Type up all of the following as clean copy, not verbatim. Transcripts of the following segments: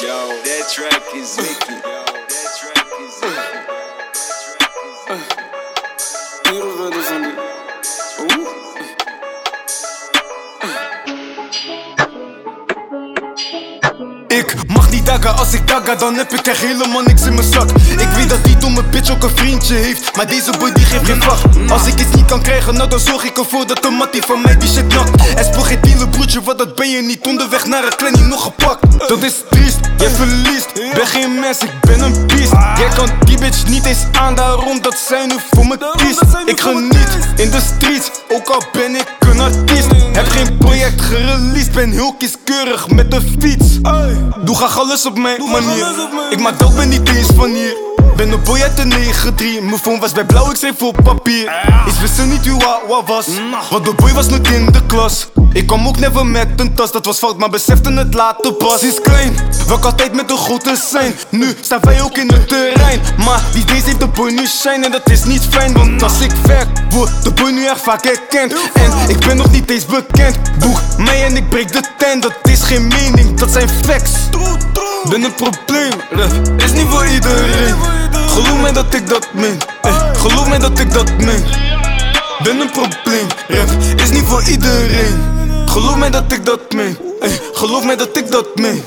Yo, that track is wicked. Yo, that track is wicked. Ik mag niet daggen, als ik dagga dan heb ik echt helemaal niks in mijn zak. Ik weet dat die domme bitch ook een vriendje heeft, maar deze boy die geeft geen vlag. Als ik iets niet kan krijgen, nou dan zorg ik ervoor dat de mattie van mij die shit nakt. Espo geen dealer broertje, wat dat ben je niet, onderweg naar een klein nog gepakt. Dat is triest, jij verliest, ben geen mens, ik ben een beest. Jij kan die bitch niet eens aan, daarom dat zij nu voor me kiest. Ik geniet in de streets, ook al ben ik een artiest. Heb geen project gereleased, ben heel kieskeurig met de fiets. Doe graag alles op mijn manier. Ik maak dat, ben niet eens van hier. Ben een boy uit de 9-3. Mijn phone was bij blauw, ik schreef op papier. Iets wisten niet wie wat was, want de boy was nooit in de klas. Ik kwam ook never met een tas, dat was fout, maar besefte het later pas. Sinds klein, wou ik altijd met de grote zijn. Nu staan wij ook in het terrein, maar die days heeft de boy nu shine en dat is niet fijn. Want als ik ver word de boy nu echt vaak herkend. En ik ben nog niet eens bekend. Boeg mij en ik breek de tent, dat is geen mening, dat zijn facts. Ben een probleem, is niet voor iedereen. Geloof mij dat ik dat meen, geloof mij dat ik dat meen. Ben een probleem, rap is niet voor iedereen. Geloof mij dat ik dat meen, geloof mij dat ik dat meen.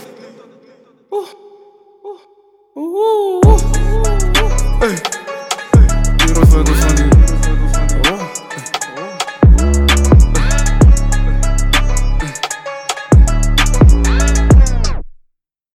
Hier of verder van